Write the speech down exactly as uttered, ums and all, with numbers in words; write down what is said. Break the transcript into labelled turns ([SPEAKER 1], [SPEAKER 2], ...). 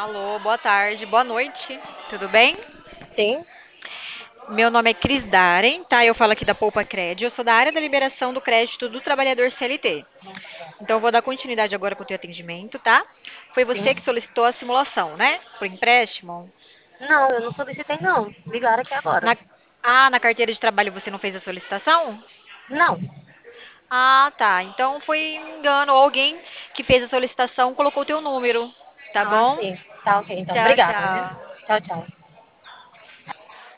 [SPEAKER 1] Alô, boa tarde, boa noite, tudo bem?
[SPEAKER 2] Sim,
[SPEAKER 1] Meu nome é Cris Daren, tá? Eu falo aqui da Poupa Cred, eu sou da área da liberação do crédito do trabalhador C L T. Então, eu vou dar continuidade agora com o teu atendimento, tá? Foi você
[SPEAKER 2] sim.
[SPEAKER 1] que solicitou a simulação, né? Por empréstimo?
[SPEAKER 2] Não, eu não solicitei, não. Ligaram aqui agora.
[SPEAKER 1] Na... Ah, na carteira de trabalho você não fez a solicitação?
[SPEAKER 2] Não.
[SPEAKER 1] Ah, tá. Então foi engano. Alguém que fez a solicitação colocou o teu número, tá
[SPEAKER 2] Ah,
[SPEAKER 1] bom?
[SPEAKER 2] sim. Tá ok, então.
[SPEAKER 1] Tchau,
[SPEAKER 2] Obrigada, né?
[SPEAKER 1] tchau.
[SPEAKER 2] Tchau, tchau.